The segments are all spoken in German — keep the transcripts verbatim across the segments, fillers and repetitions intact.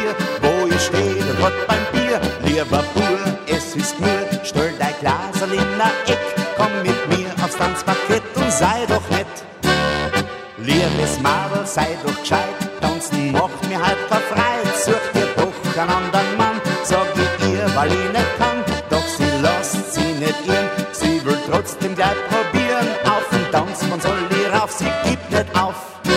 mir, wo ich stehe, dort beim Bier. Lieber Bur, es ist nur, stell dein Glaserl in ein Eck, komm mit mir aufs Tanzparkett und sei doch nett. Liebes Madel, sei doch gescheit, tanzen macht mir halt kein Freit. Such dir doch einen anderen Mann, sag ich ihr, weil ich nicht kann. Doch sie lässt sie nicht irren, sie will trotzdem gleich probieren. Auf den Tanz, man soll ihr rauf, sie gibt nicht auf.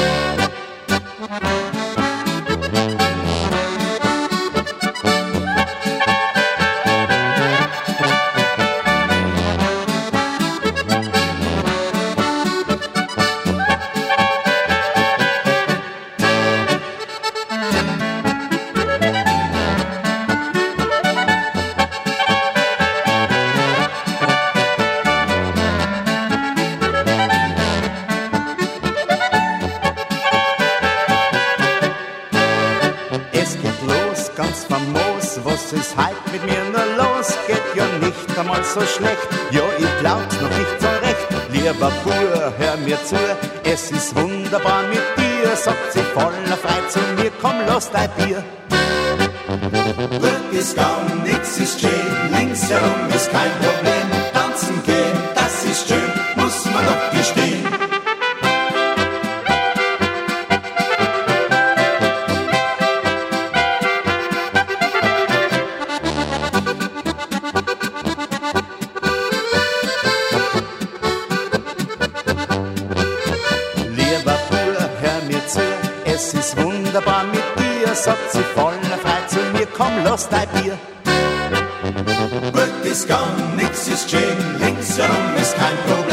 Ganz famos, was ist heut mit mir nur los? Geht ja nicht einmal so schlecht, ja ich glaub's noch nicht so recht. Lieber Bur, hör mir zu, es ist wunderbar mit dir. Sagt sie voller Freude zu mir, komm los dein Bier. Glück ist kaum, nix ist schön, links herum ist kein Problem. Tanzen gehen, das ist schön, muss man doch gestehen. Es ist wunderbar mit dir, sagt sie voller Freude zu mir, komm, los dein Bier. Glück ist kaum, nix ist schön, links herum ist kein Problem.